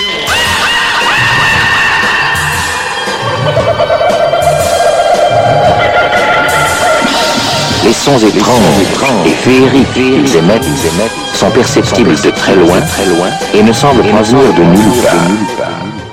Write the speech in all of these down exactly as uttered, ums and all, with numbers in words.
Les sons étranges et féeriques qu'ils émettent sont perceptibles de très loin et ne semblent provenir de nulle part.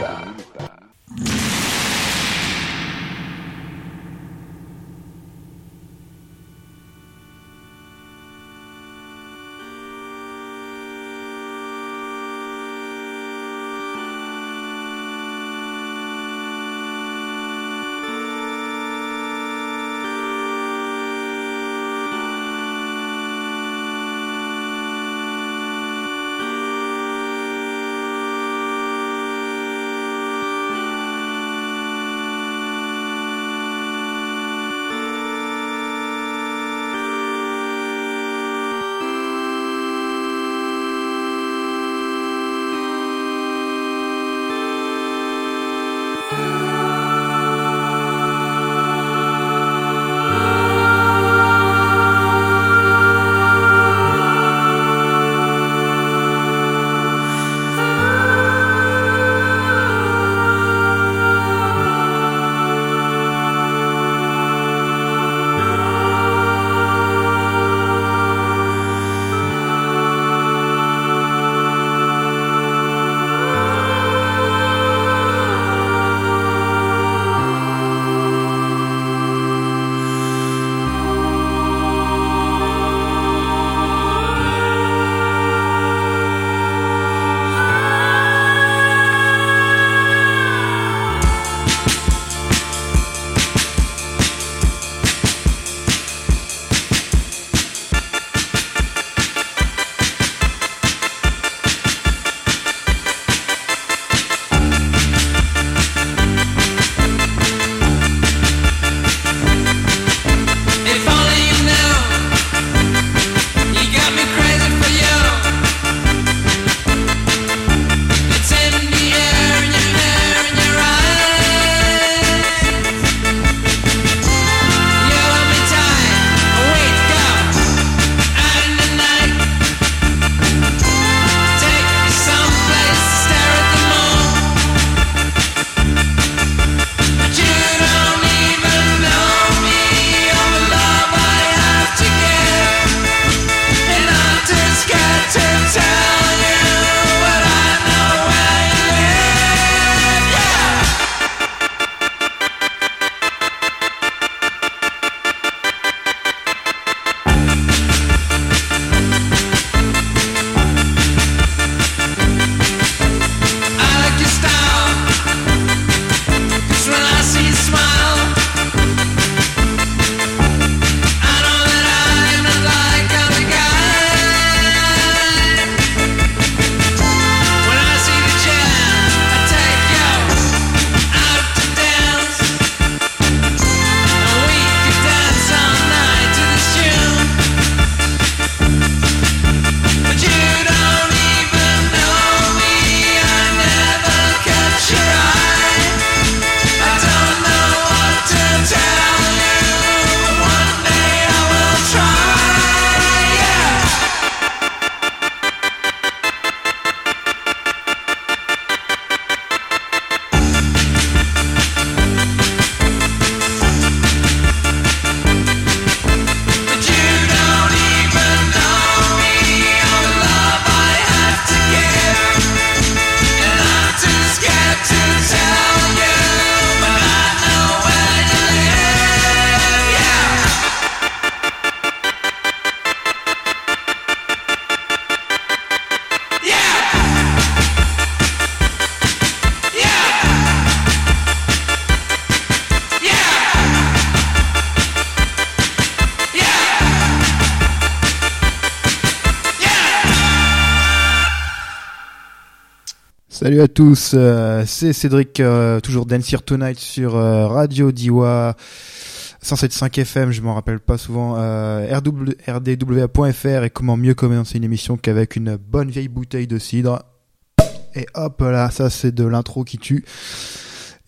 Salut à tous, euh, c'est Cédric, euh, toujours Dance Here Tonight sur euh, Radio Diwa cent sept virgule cinq F M, je m'en rappelle pas souvent, euh, R D W A point F R, et comment mieux commencer une émission qu'avec une bonne vieille bouteille de cidre. Et hop là, ça c'est de l'intro qui tue.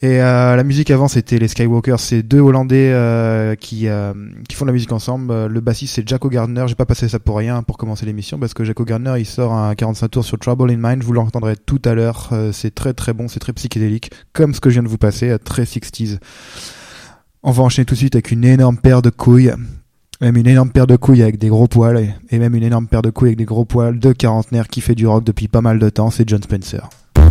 Et euh, la musique avant, c'était les Skywalkers, c'est deux Hollandais euh, qui euh, qui font de la musique ensemble. Euh, le bassiste c'est Jaco Gardner. J'ai pas passé ça pour rien pour commencer l'émission parce que Jaco Gardner il sort un quarante-cinq tours sur Trouble in Mind. Vous l'entendrez tout à l'heure. Euh, c'est très très bon, c'est très psychédélique, comme ce que je viens de vous passer, euh, très sixties. On va enchaîner tout de suite avec une énorme paire de couilles. Même une énorme paire de couilles avec des gros poils et, et même une énorme paire de couilles avec des gros poils de quarantenaire qui fait du rock depuis pas mal de temps. C'est Jon Spencer.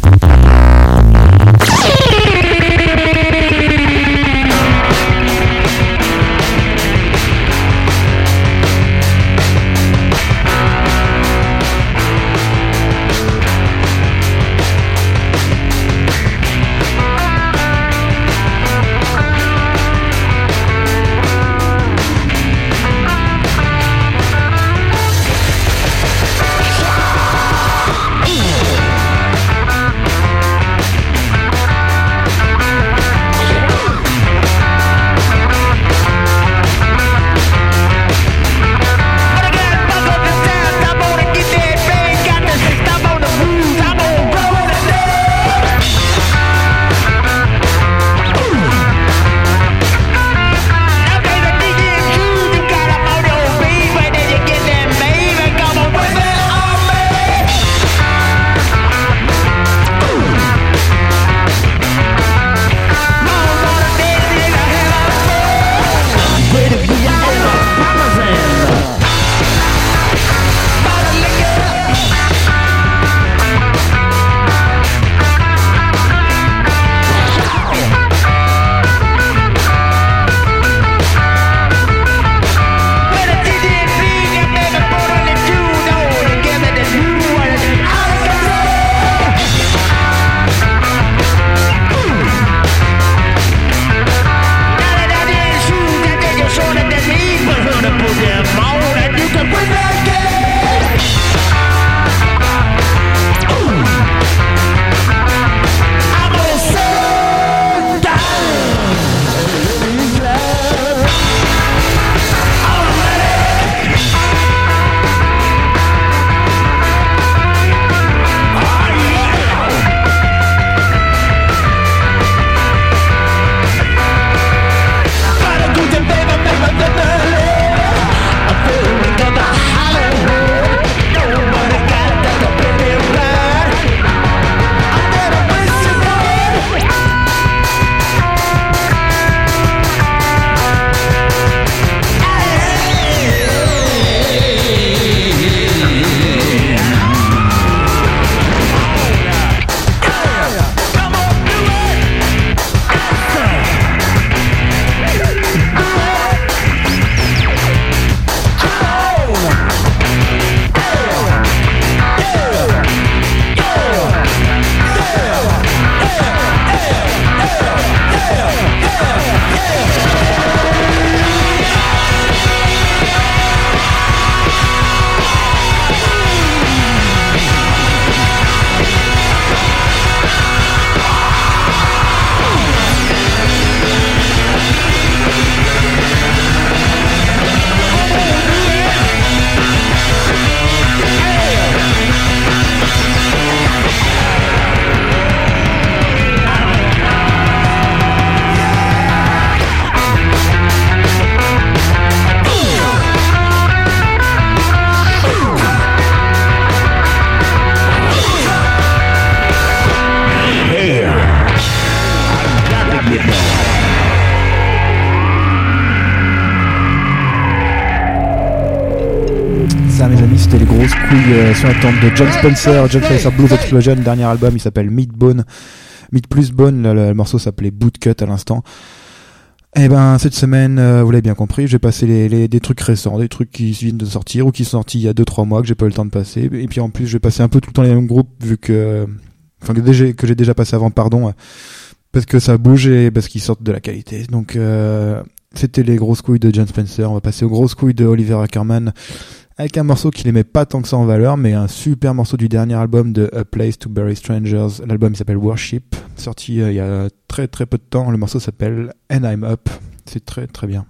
Ça mes amis, c'était les grosses couilles euh, sur la tente de Jon Spencer, Jon Spencer Blues Explosion, dernier album, il s'appelle Meat Bone, Meat plus Bone, le, le morceau s'appelait Bootcut à l'instant. Et ben cette semaine, euh, vous l'avez bien compris, j'ai passé les, les des trucs récents, des trucs qui viennent de sortir ou qui sont sortis il y a deux trois mois que j'ai pas eu le temps de passer. Et puis en plus, je vais passer un peu tout le temps les mêmes groupes vu que enfin que déjà que j'ai déjà passé avant, pardon, euh, parce que ça bouge et parce qu'ils sortent de la qualité. Donc euh, c'était les grosses couilles de Jon Spencer. On va passer aux grosses couilles de Oliver Ackerman avec un morceau qu'il aimait pas tant que ça en valeur, mais un super morceau du dernier album de A Place to Bury Strangers. L'album il s'appelle Worship, sorti euh, il y a très très peu de temps. Le morceau s'appelle And I'm Up. C'est très très bien.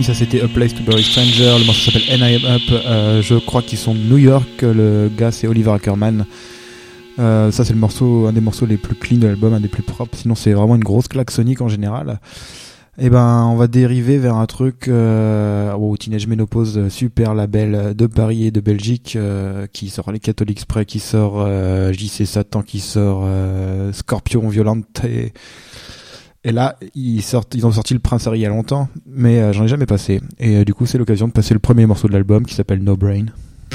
ça c'était A Place to Bury Stranger, le morceau s'appelle And I Am Up, euh, je crois qu'ils sont de New York, le gars c'est Oliver Ackerman. Euh, ça c'est le morceau, un des morceaux les plus clean de l'album, un des plus propres, sinon c'est vraiment une grosse claque sonique en général. Et ben on va dériver vers un truc euh, oh, Teenage Menopause, super label de Paris et de Belgique, euh, qui sort les Catholic Spray, qui sort euh, J C Satan, qui sort euh, Scorpion Violente, et, et là ils sortent, ils ont sorti le Prince Harry il y a longtemps, mais euh, j'en ai jamais passé, et euh, du coup c'est l'occasion de passer le premier morceau de l'album qui s'appelle No Brain.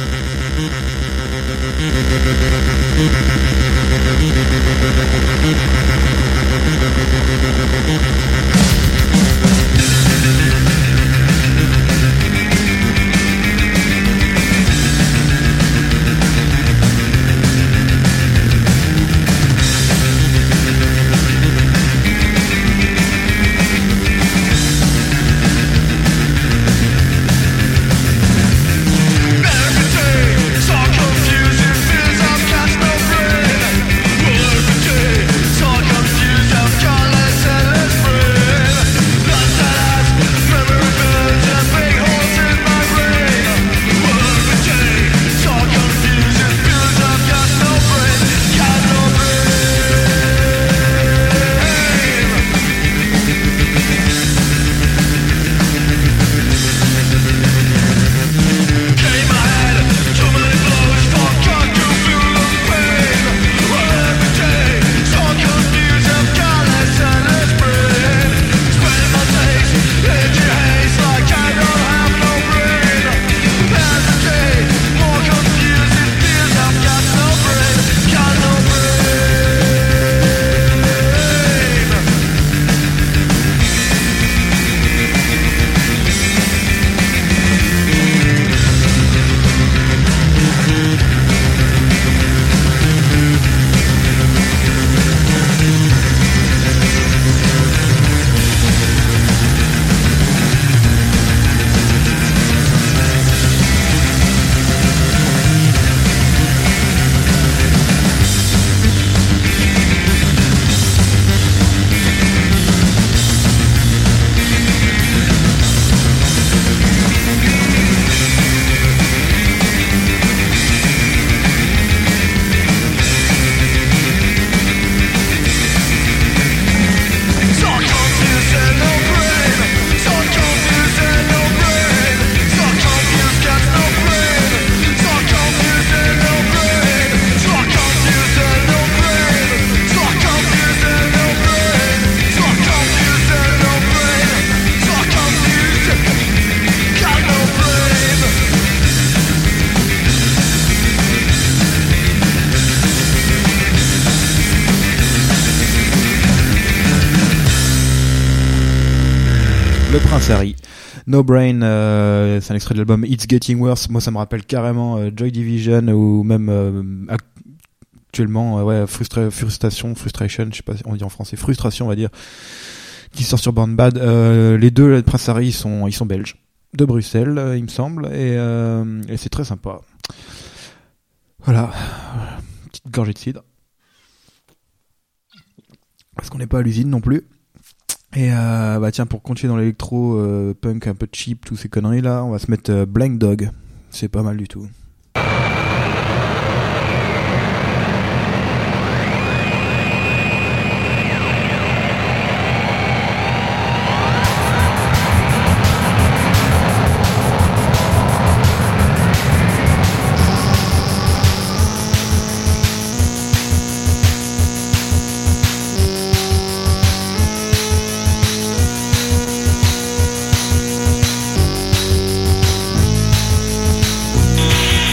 Harry. No Brain, euh, c'est un extrait de l'album It's Getting Worse. Moi, ça me rappelle carrément euh, Joy Division, ou même euh, actuellement, euh, ouais, frustra- frustration, frustration, je sais pas si on dit en français, frustration, on va dire, qui sort sur Born Bad. Euh, les deux, Prince Harry, ils sont, ils sont belges, de Bruxelles, euh, il me semble, et, euh, et c'est très sympa. Voilà, petite gorgée de cidre, parce qu'on n'est pas à l'usine non plus. Et euh, bah tiens, pour continuer dans l'électro euh, punk un peu cheap, tous ces conneries là, on va se mettre euh, Blank Dog. C'est pas mal du tout. We'll be right back.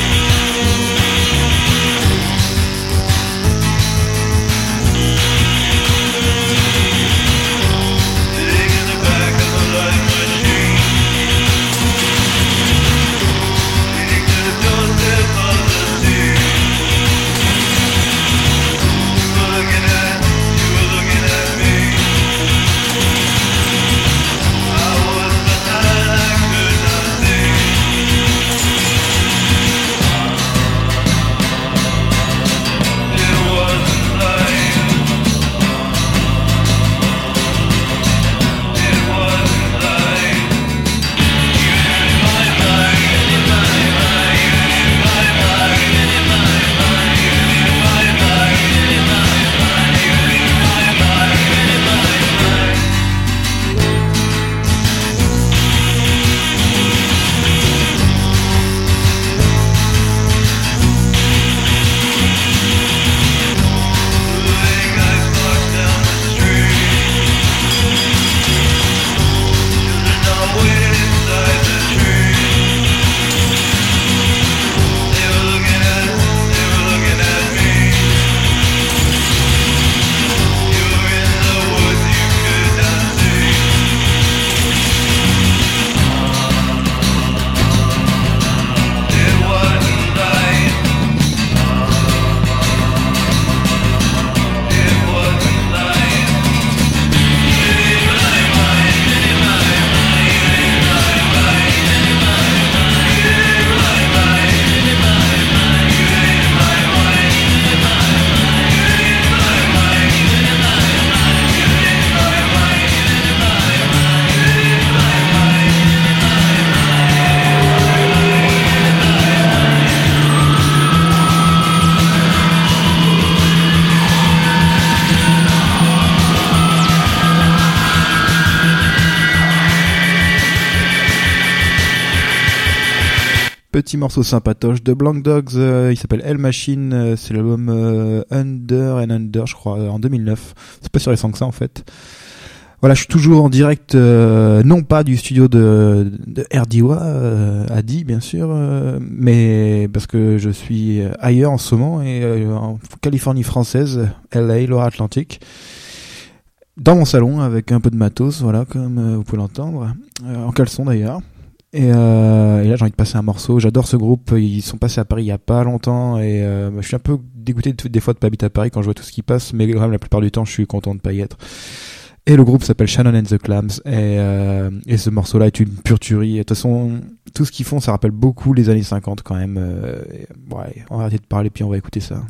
petit morceau sympatoche de Blank Dogs, euh, il s'appelle Hell Machine, euh, c'est l'album euh, Under and Under, je crois, en deux mille neuf. C'est pas si récent que ça en fait. Voilà, je suis toujours en direct, euh, non pas du studio de, de R D I W A, euh, Adi bien sûr, euh, mais parce que je suis ailleurs en ce moment, et euh, en Californie française, L A, Loire-Atlantique, dans mon salon avec un peu de matos, voilà, comme euh, vous pouvez l'entendre, euh, en caleçon d'ailleurs. Et, euh, et là j'ai envie de passer un morceau, j'adore ce groupe, ils sont passés à Paris il y a pas longtemps, et euh, je suis un peu dégoûté de, des fois de pas habiter à Paris quand je vois tout ce qui passe, mais quand même la plupart du temps je suis content de pas y être. Et le groupe s'appelle Shannon and the Clams, et, euh, et ce morceau-là est une pure tuerie. Et de toute façon, tout ce qu'ils font, ça rappelle beaucoup les années cinquante quand même. Euh, et, ouais, on va arrêter de parler, puis on va écouter ça.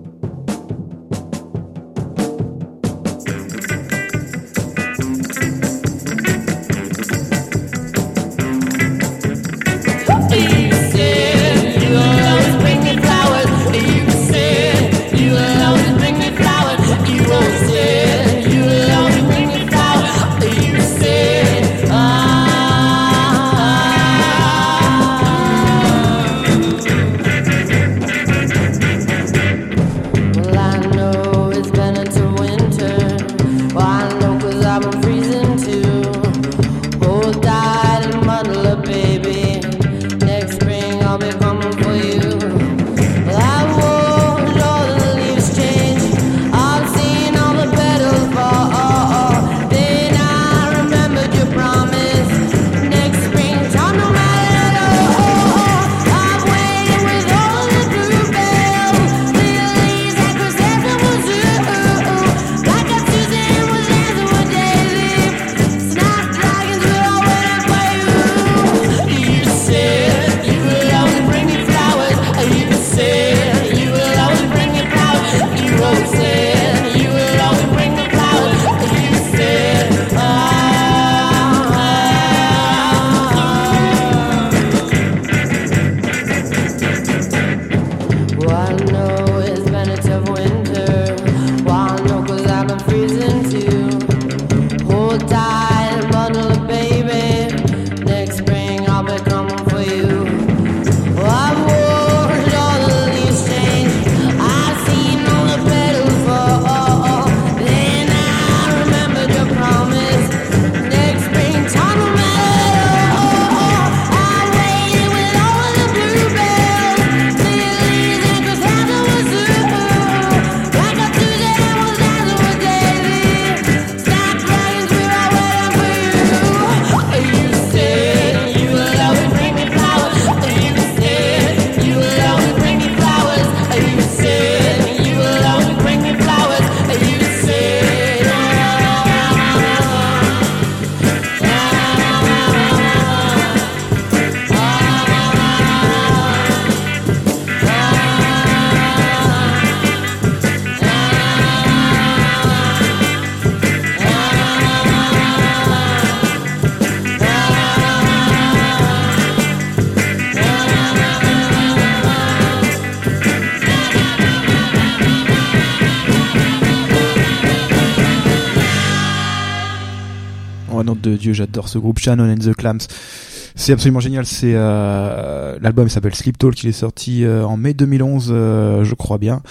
De Dieu, j'adore ce groupe Shannon and the Clams. C'est absolument génial. C'est euh, l'album s'appelle Sleep Talk, il est sorti euh, en mai deux mille onze, euh, je crois bien.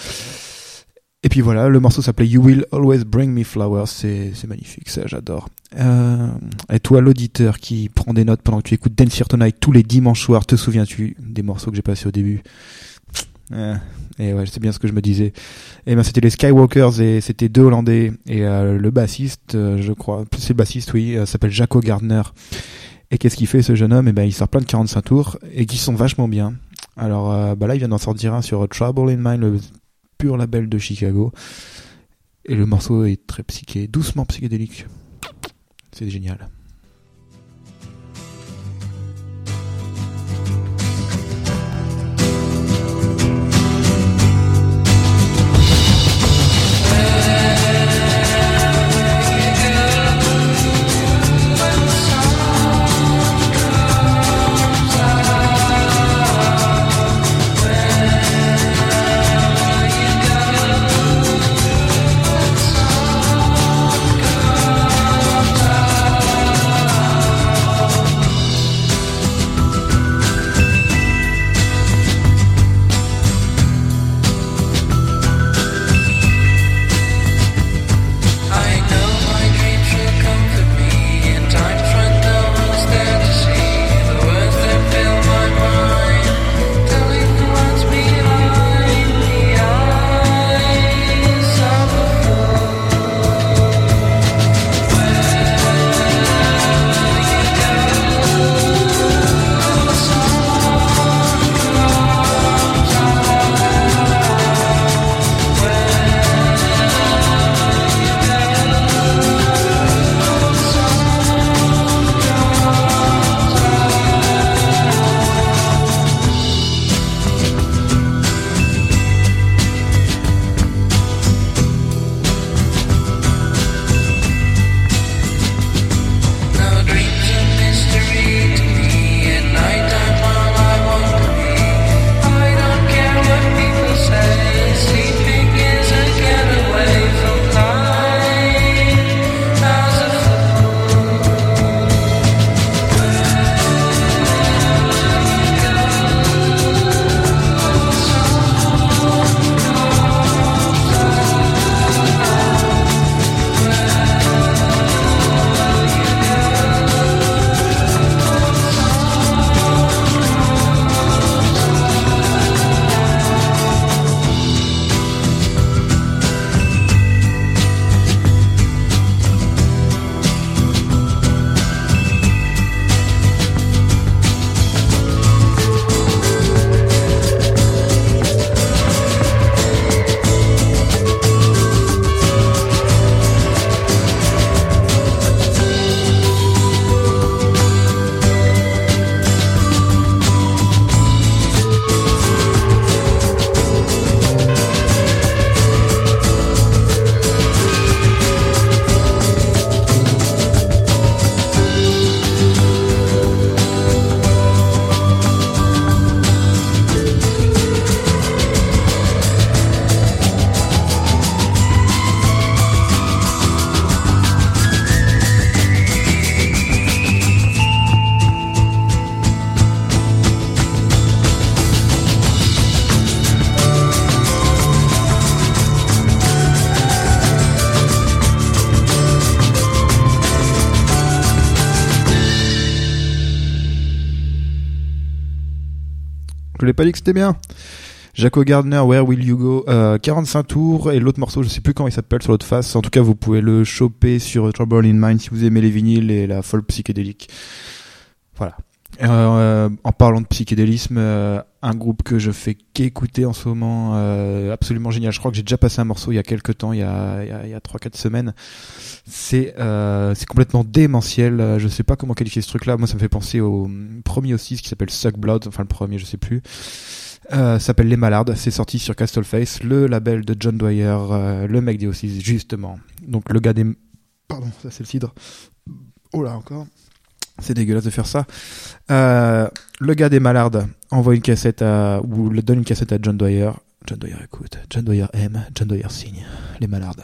Et puis voilà, le morceau s'appelait You Will Always Bring Me Flowers. C'est c'est magnifique, ça j'adore. Euh, et toi, l'auditeur qui prend des notes pendant que tu écoutes Dance Here Tonight tous les dimanches soirs, te souviens-tu des morceaux que j'ai passés au début? Euh, et ouais, c'est bien ce que je me disais. Et ben c'était les Skywalkers, et c'était deux Hollandais, et euh, le bassiste, euh, je crois, c'est le bassiste, oui, euh, s'appelle Jaco Gardner. Et qu'est-ce qu'il fait ce jeune homme? Et ben il sort plein de quarante-cinq tours et qui sont vachement bien. Alors euh, bah là il vient d'en sortir un sur Trouble in Mind, le pur label de Chicago. Et le morceau est très psyché, doucement psychédélique. C'est génial. Come je l'ai pas dit que c'était bien. Jaco Gardner, Where Will You Go, euh, quarante-cinq tours, et l'autre morceau, je sais plus comment il s'appelle sur l'autre face. En tout cas, vous pouvez le choper sur Trouble in Mind si vous aimez les vinyles et la folk psychédélique. Voilà. Euh, en parlant de psychédélisme, euh, un groupe que je fais qu'écouter en ce moment, euh, absolument génial. Je crois que j'ai déjà passé un morceau il y a quelques temps, il y a, il y a, il y a trois quatre semaines. C'est, euh, c'est complètement démentiel. Je sais pas comment qualifier ce truc-là. Moi, ça me fait penser au premier aussi, qui s'appelle Suck Blood. Enfin, le premier, je sais plus. Euh, s'appelle Les Mallards, c'est sorti sur Castleface, le label de John Dwyer, euh, le mec des O six justement. Donc le gars des... Pardon, ça c'est le cidre. Oh là encore. C'est dégueulasse de faire ça. Euh, le gars des Mallards envoie une cassette à... ou le donne une cassette à John Dwyer. John Dwyer écoute, John Dwyer aime, John Dwyer signe. Les Mallards.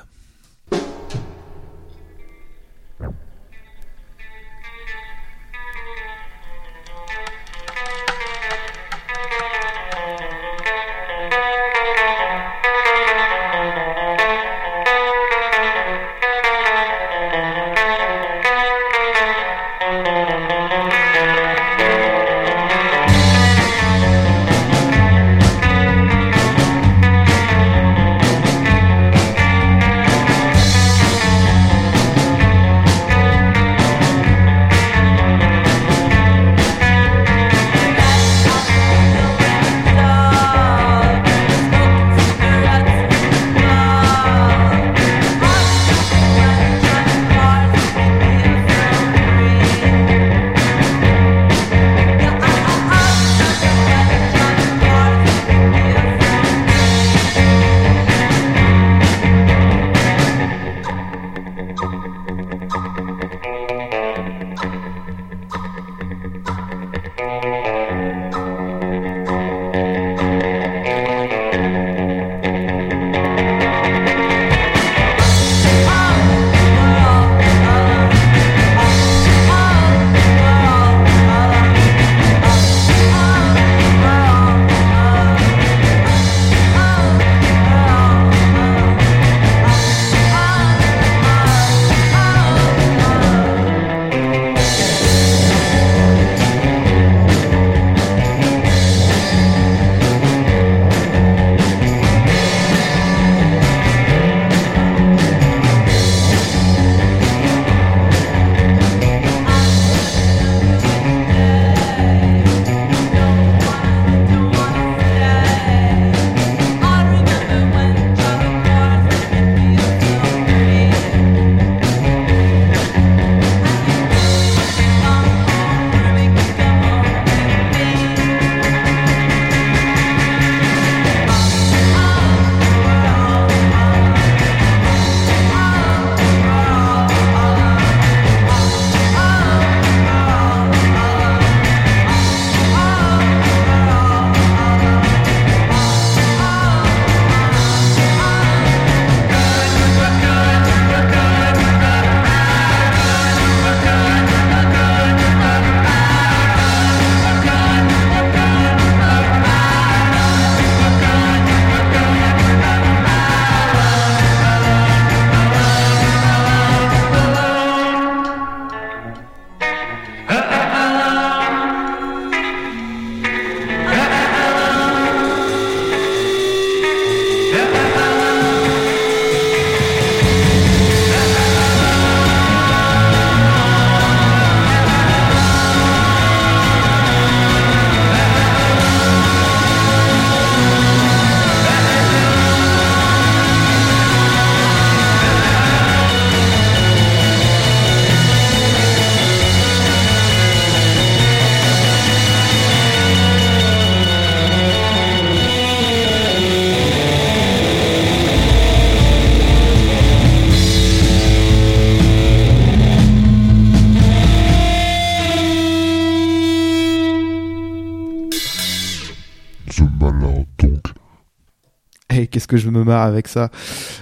Et qu'est-ce que je me marre avec ça.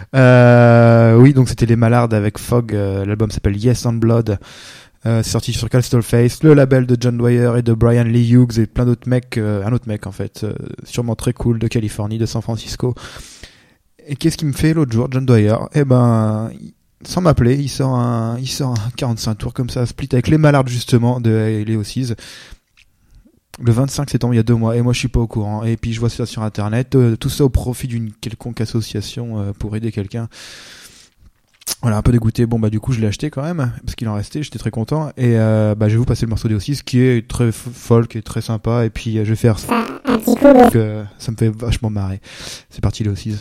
Euh, oui, donc c'était les Mallards avec Fog. Euh, l'album s'appelle Yes and Blood. Euh, c'est sorti sur Castleface, le label de John Dwyer et de Brian Lee Hughes et plein d'autres mecs, euh, un autre mec en fait, euh, sûrement très cool, de Californie, de San Francisco. Et qu'est-ce qu'il me fait l'autre jour, John Dwyer? Eh ben, sans m'appeler, il sort un, il sort un quarante-cinq tours comme ça, split avec les Mallards justement de les O six. Le vingt-cinq septembre, il y a deux mois, et moi je suis pas au courant. Et puis je vois ça sur internet, euh, tout ça au profit d'une quelconque association euh, pour aider quelqu'un. Voilà, un peu dégoûté. Bon bah du coup je l'ai acheté quand même, parce qu'il en restait, j'étais très content. Et euh, bah je vais vous passer le morceau des six qui est très folk et très sympa. Et puis euh, je vais faire ça, un petit coup, donc, euh, ça me fait vachement marrer. C'est parti les six.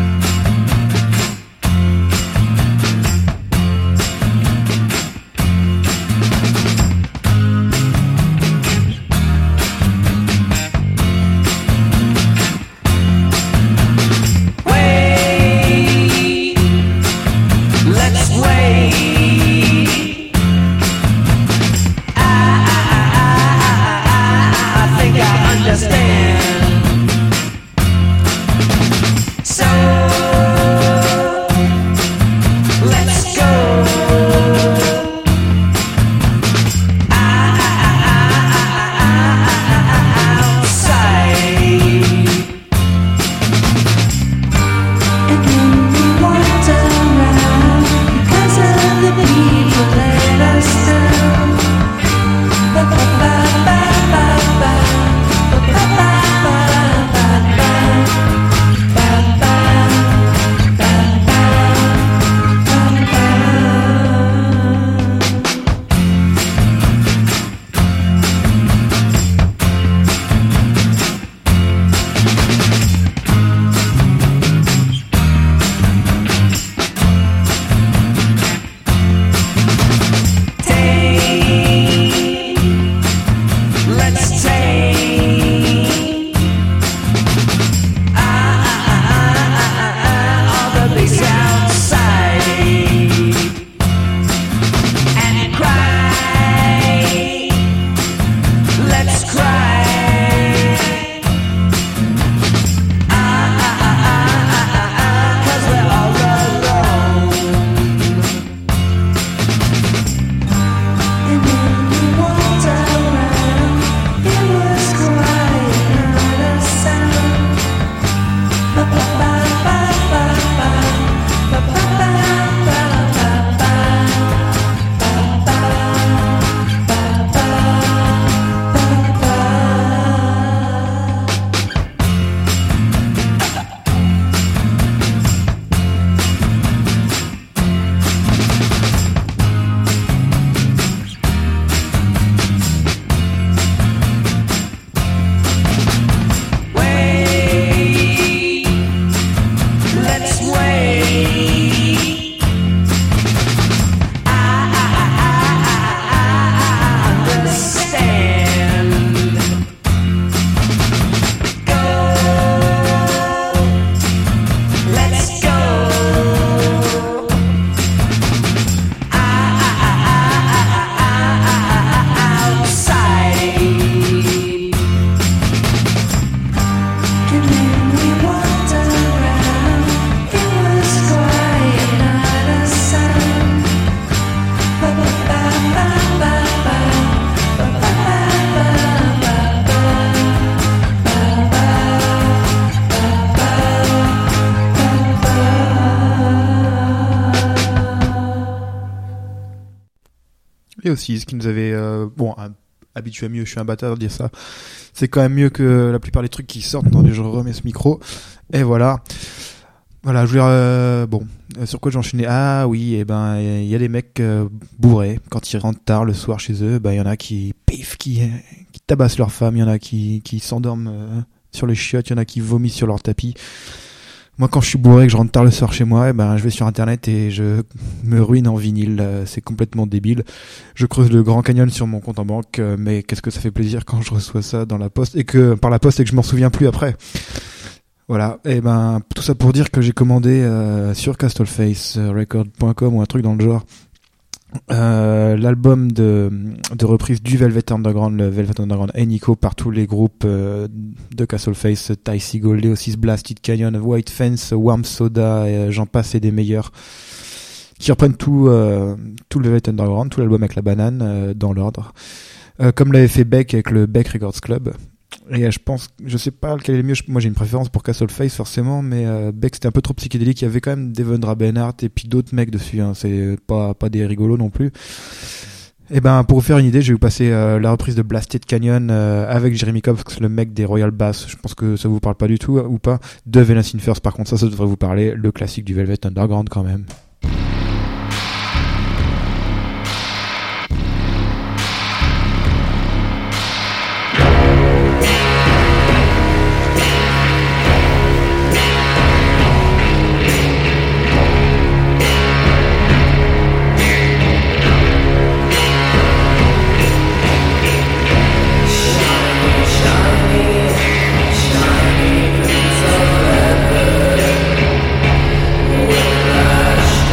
Et aussi, ce qui nous avait, euh, bon, un, habitué à mieux, je suis un bâtard de dire ça, c'est quand même mieux que la plupart des trucs qui sortent. Attendez, je remets ce micro. Et voilà. Voilà, je voulais, euh, bon, sur quoi j'enchaînais? Ah oui, et ben, il y a des mecs euh, bourrés, quand ils rentrent tard le soir chez eux, ben, il y en a qui, pif, qui, qui tabassent leur femme, il y en a qui, qui s'endorment euh, sur les chiottes, il y en a qui vomissent sur leur tapis. Moi, quand je suis bourré et que je rentre tard le soir chez moi, eh ben, je vais sur internet et je me ruine en vinyle. C'est complètement débile. Je creuse le Grand Canyon sur mon compte en banque, mais qu'est-ce que ça fait plaisir quand je reçois ça dans la poste et que, par la poste et que je m'en souviens plus après. Voilà. Et ben, tout ça pour dire que j'ai commandé, euh, sur castleface record point com ou un truc dans le genre, Euh, l'album de, de reprise du Velvet Underground, le Velvet Underground et Nico, par tous les groupes euh, de Castleface, Ty Segall, Leosis, Blasted Canyon, White Fence, Warm Soda, et, euh, j'en passe et des meilleurs, qui reprennent tout, euh, tout le Velvet Underground, tout l'album avec la banane, euh, dans l'ordre, euh, comme l'avait fait Beck avec le Beck Records Club. Et euh, je pense, je sais pas lequel est le mieux. Moi, j'ai une préférence pour Castleface forcément, mais euh, Beck c'était un peu trop psychédélique. Il y avait quand même Devendra Bennhart et puis d'autres mecs dessus. Hein. C'est pas pas des rigolos non plus. Et ben pour vous faire une idée, je vais vous passer euh, la reprise de Blasted Canyon euh, avec Jeremy Cox, le mec des Royal Bass. Je pense que ça vous parle pas du tout, ou pas. De Venus in First, par contre, ça, ça devrait vous parler. Le classique du Velvet Underground quand même. Shiny, shiny,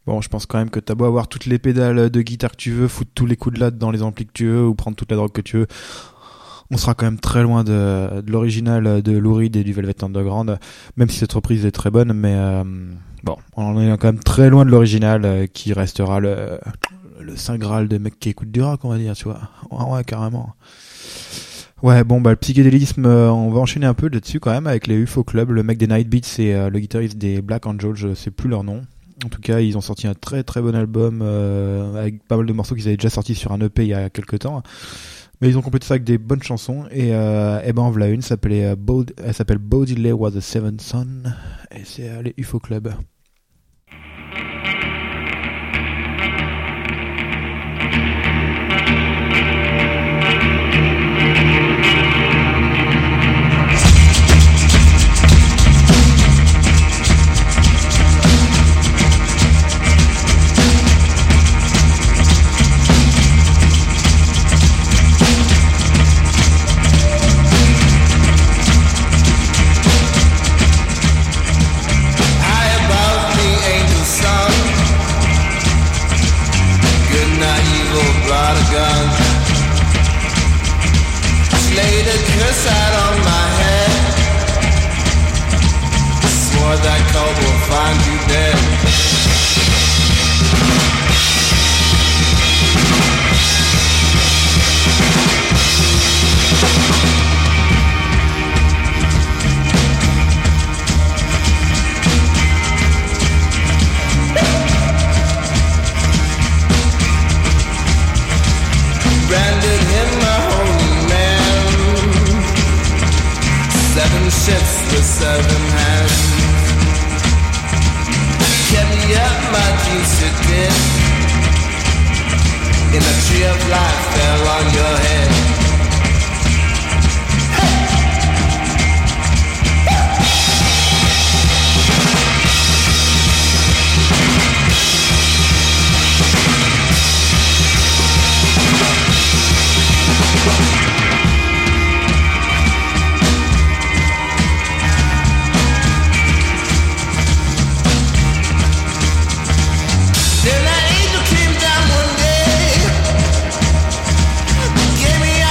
Bon, je pense quand même que t'as beau avoir toutes les pédales de guitare que tu veux, foutre tous les coups de latte dans les amplis que tu veux, ou prendre toute la drogue que tu veux, on sera quand même très loin de, de l'original de Lou Reed et du Velvet Underground, même si cette reprise est très bonne, mais euh, bon, on est quand même très loin de l'original, euh, qui restera le, le saint graal des mecs qui écoutent du rock, on va dire, tu vois. Ouais, ouais, carrément. Ouais, bon, bah, le psychédélisme, euh, on va enchaîner un peu là-dessus quand même avec les U F O Club. Le mec des Night Beats et euh, le guitariste des Black Angels, je sais plus leur nom. En tout cas, ils ont sorti un très très bon album euh, avec pas mal de morceaux qu'ils avaient déjà sortis sur un E P il y a quelques temps. Mais ils ont complété ça avec des bonnes chansons. Et, euh, et ben en voilà une, s'appelait, euh, Bod- elle s'appelle Baudelaire Was the Seventh Son. Et c'est euh, les U F O Club. Then an angel came down one day, gave me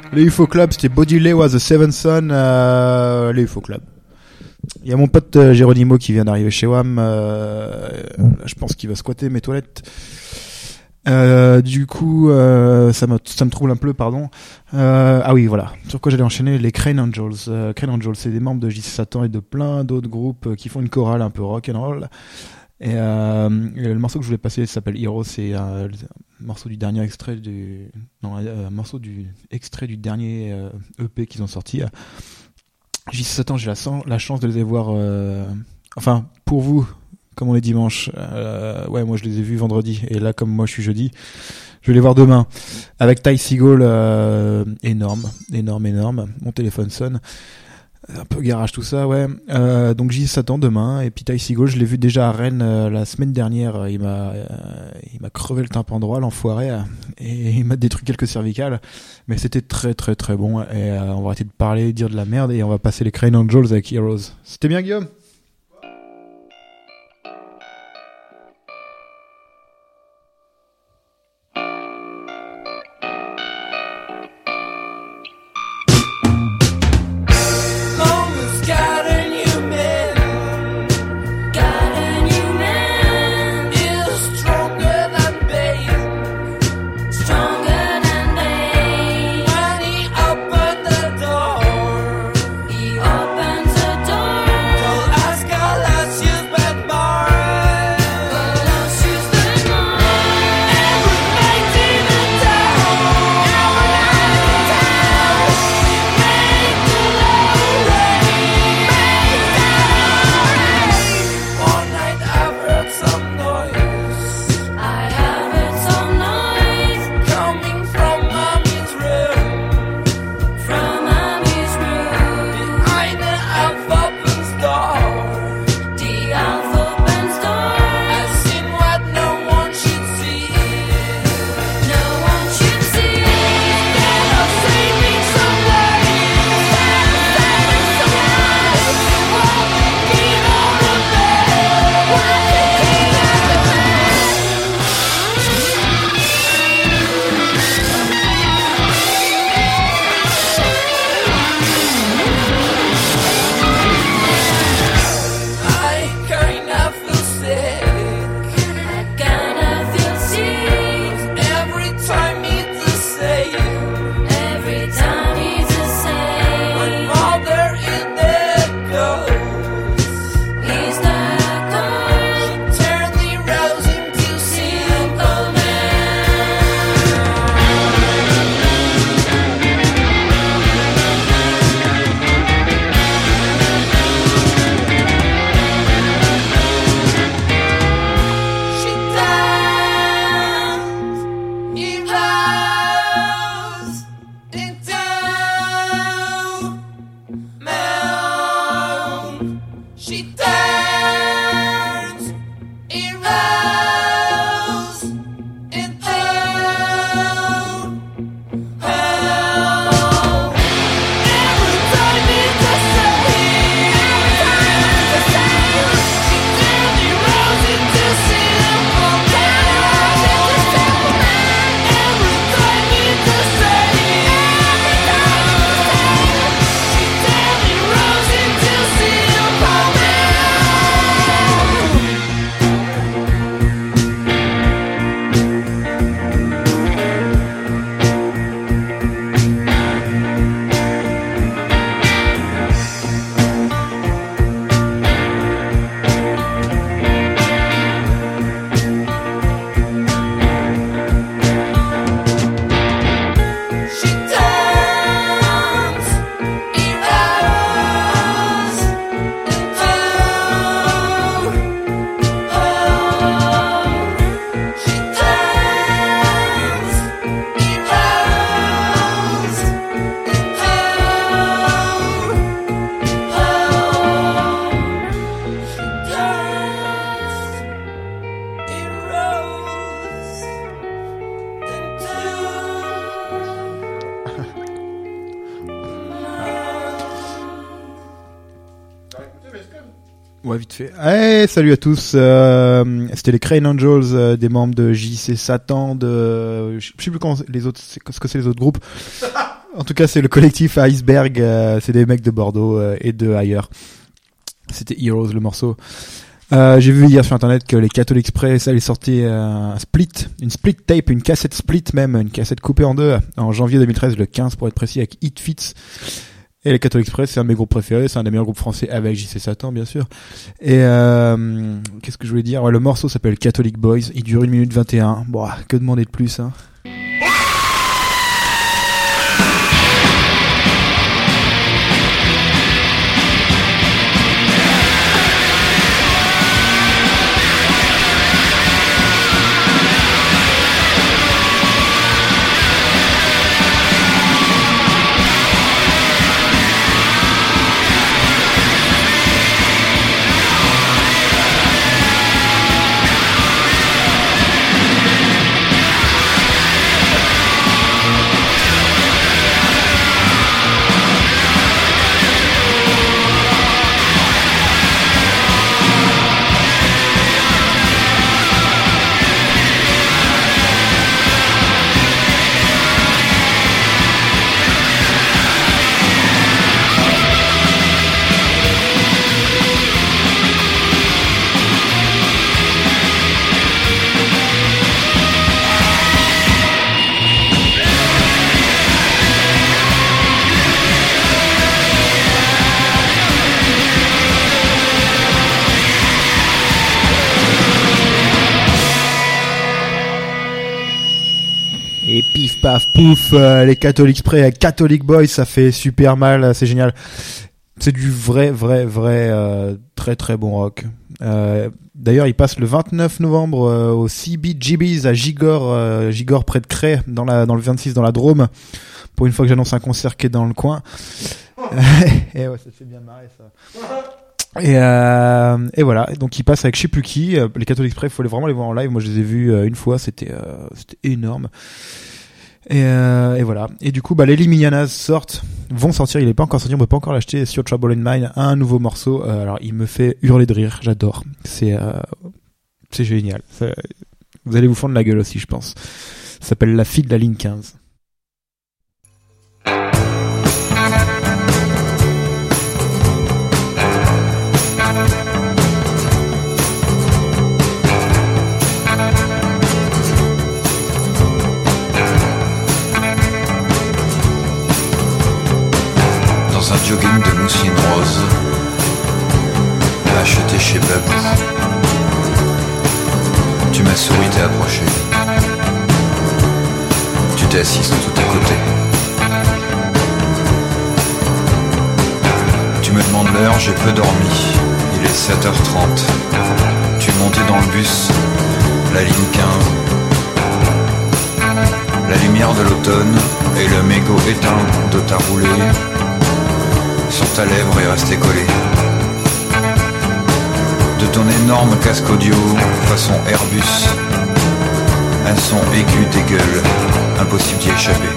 Les U F O Club, c'était Bodiley Was the Seventh Son, euh, les U F O Club. Il y a mon pote euh, Geronimo qui vient d'arriver chez W A M, euh, je pense qu'il va squatter mes toilettes. Euh, du coup, euh, ça, me, ça me trouble un peu, pardon. Euh, ah oui, voilà. Sur quoi j'allais enchaîner, les Crane Angels. Euh, Crane Angels, c'est des membres de J C Satan et de plein d'autres groupes euh, qui font une chorale un peu rock and roll. Et, euh, et le morceau que je voulais passer s'appelle Hero, c'est un, un morceau du dernier extrait du, non, un morceau du extrait du dernier euh, E P qu'ils ont sorti. J C Satan, j'ai la, la chance de les voir. Euh, enfin, pour vous. Comme on est dimanche, euh, ouais, moi je les ai vus vendredi, et là comme moi je suis jeudi, je vais les voir demain avec Ty Segall, euh, énorme, énorme, énorme. Mon téléphone sonne, un peu garage tout ça, ouais. Euh, donc j'y s'attends demain, et puis Ty Segall, je l'ai vu déjà à Rennes euh, la semaine dernière. Il m'a, euh, il m'a crevé le tympan droit, l'enfoiré, euh, et il m'a détruit quelques cervicales, mais c'était très très très bon. Et euh, on va arrêter de parler, dire de la merde, et on va passer les Crane Angels avec Heroes. C'était bien, Guillaume? Ouais, vite fait. Hey, salut à tous. Euh, c'était les Crane Angels, euh, des membres de J C Satan, de, je sais plus quand les autres, ce que c'est les autres groupes. En tout cas, c'est le collectif Iceberg. Euh, c'est des mecs de Bordeaux euh, et de ailleurs. C'était Heroes le morceau. Euh, j'ai vu hier sur internet que les Catholic Express allaient sortir un split, une split tape, une cassette split même, une cassette coupée en deux en janvier deux mille treize, le quinze pour être précis, avec It Fits. Et les Catholic Express, c'est un de mes groupes préférés, c'est un des meilleurs groupes français avec J C Satan bien sûr. Et euh, qu'est-ce que je voulais dire? Ouais, le morceau s'appelle Catholic Boys, il dure une minute vingt et un. Bon, que demander de plus, hein. Et pif paf pouf, euh, les Catholic Spray, Catholic Boys, ça fait super mal, c'est génial. C'est du vrai, vrai, vrai, euh, très très bon rock. Euh, d'ailleurs, il passe le vingt-neuf novembre euh, au C B G B's à Gigor, euh, Gigor près de Cray, dans la, dans le vingt-six, dans la Drôme. Pour une fois que j'annonce un concert qui est dans le coin. Et ouais, ça te fait bien marrer ça. Et, euh, et voilà, donc ils passent avec je sais plus qui. Les Catholic Spray, il faut vraiment les voir en live. Moi, je les ai vus euh, une fois, c'était, euh, c'était énorme. Et, euh, et voilà. Et du coup, bah, les Liminianas sortent, vont sortir. Il est pas encore sorti, on peut pas encore l'acheter sur Trouble in Mind. Un nouveau morceau. Euh, alors, il me fait hurler de rire. J'adore. C'est, euh, c'est génial. Ça, vous allez vous fendre la gueule aussi, je pense. Ça s'appelle La fille de la ligne quinze. Dans un jogging de mousseline rose, acheté chez Babou. Tu m'as souri, t'es approché. Tu t'es assise tout à côté. Tu me demandes l'heure, j'ai peu dormi. Il est sept heures trente. Tu es monté dans le bus, la ligne quinze. La lumière de l'automne et le mégot éteint de ta roulée sur ta lèvre est resté collé. De ton énorme casque audio façon Airbus, un son aigu dégueule, impossible d'y échapper.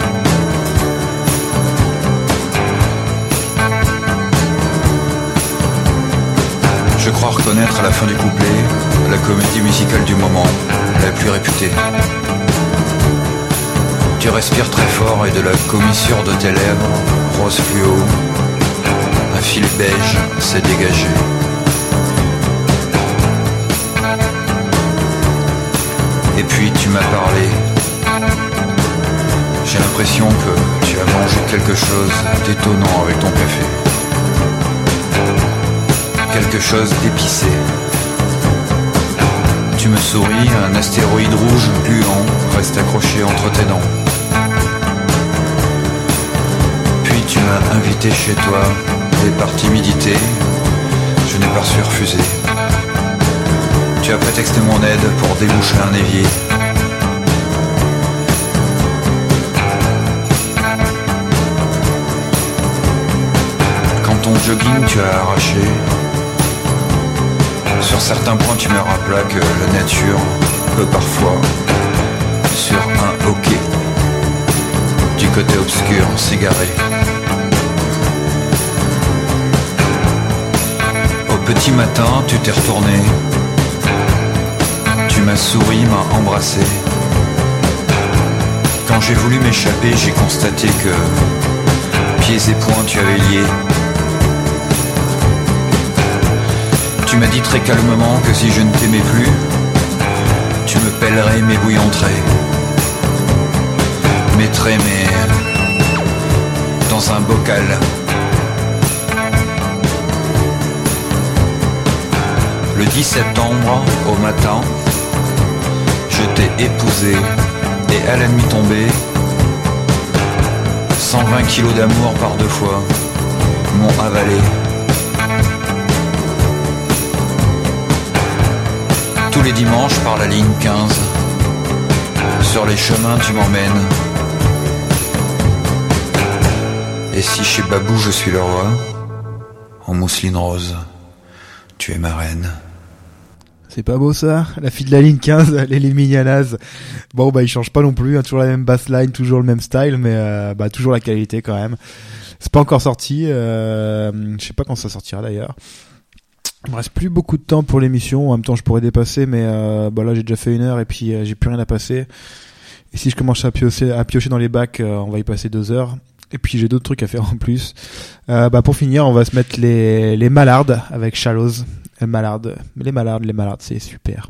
Je crois reconnaître à la fin du couplet la comédie musicale du moment, la plus réputée. Tu respires très fort et de la commissure de tes lèvres, rose fluo, un fil beige s'est dégagé. Et puis tu m'as parlé. J'ai l'impression que tu as mangé quelque chose d'étonnant avec ton café. Quelque chose d'épicé. Tu me souris, un astéroïde rouge gluant reste accroché entre tes dents. Puis tu m'as invité chez toi. Et par timidité, je n'ai pas su refuser. Tu as prétexté mon aide pour déboucher un évier. Quand ton jogging tu as arraché, sur certains points tu me rappela que la nature peut parfois, sur un hockey, du côté obscur s'égarer. Petit matin, tu t'es retourné. Tu m'as souri, m'as embrassé. Quand j'ai voulu m'échapper, j'ai constaté que pieds et poings tu avais lié. Tu m'as dit très calmement que si je ne t'aimais plus, tu me pèlerais mes bouillons traits. Mes traits, mais dans un bocal. Le dix septembre, au matin, je t'ai épousé et à la nuit tombée, cent vingt kilos d'amour par deux fois m'ont avalé. Tous les dimanches par la ligne quinze, sur les chemins tu m'emmènes. Et si chez Babou je suis le roi, en mousseline rose, tu es ma reine. C'est pas beau ça, la fille de la ligne quinze, les Lemignanas. Bon bah ils changent pas non plus, hein, toujours la même bassline, toujours le même style, mais euh, bah toujours la qualité quand même. C'est pas encore sorti, euh, je sais pas quand ça sortira d'ailleurs. Il me reste plus beaucoup de temps pour l'émission, en même temps je pourrais dépasser, mais euh, bah là j'ai déjà fait une heure et puis euh, j'ai plus rien à passer. Et si je commence à piocher, à piocher dans les bacs, euh, on va y passer deux heures. Et puis j'ai d'autres trucs à faire en plus. Euh, bah pour finir, on va se mettre les les Mallards avec Shallows. Les Mallards, les Mallards, les Mallards, c'est super.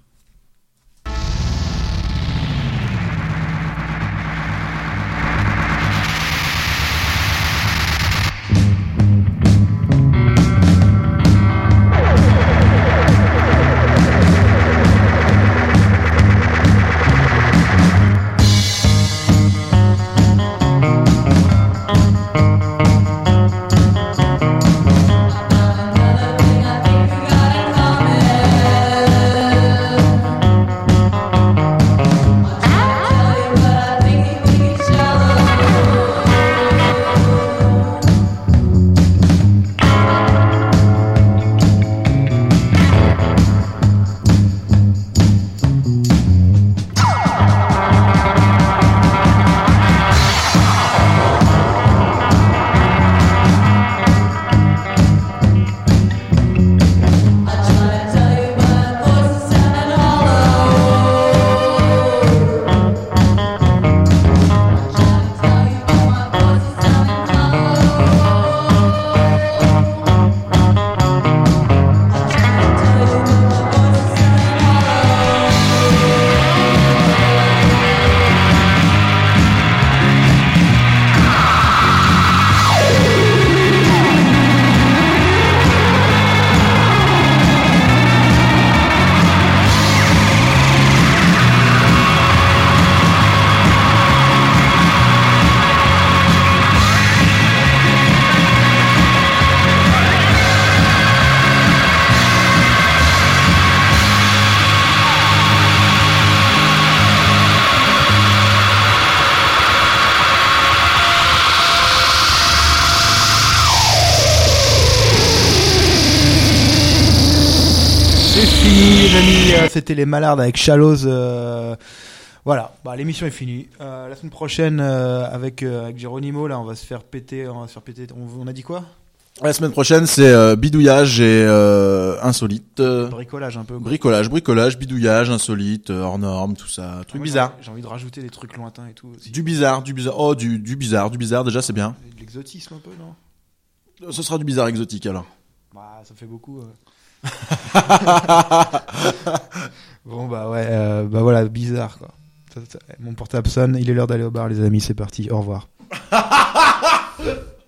C'était les Mallards avec Shallows. Euh, voilà, bah, l'émission est finie. Euh, la semaine prochaine, euh, avec, euh, avec Geronimo, là, on va se faire péter. On va se faire péter. On, on a dit quoi? La semaine prochaine, c'est euh, bidouillage et euh, insolite. Euh, bricolage un peu. Quoi. Bricolage, bricolage, bidouillage, insolite, euh, hors norme, tout ça. Truc ah, bizarre. J'ai envie de rajouter des trucs lointains et tout aussi. Du bizarre, du bizarre. Oh, du, du bizarre, du bizarre, déjà, c'est bien. De l'exotisme un peu, non? Ce sera du bizarre exotique, alors. Bah, ça fait beaucoup. Euh... Bon bah ouais, euh, bah voilà, bizarre quoi. Ça, ça, mon portable sonne, il est l'heure d'aller au bar les amis, c'est parti, au revoir.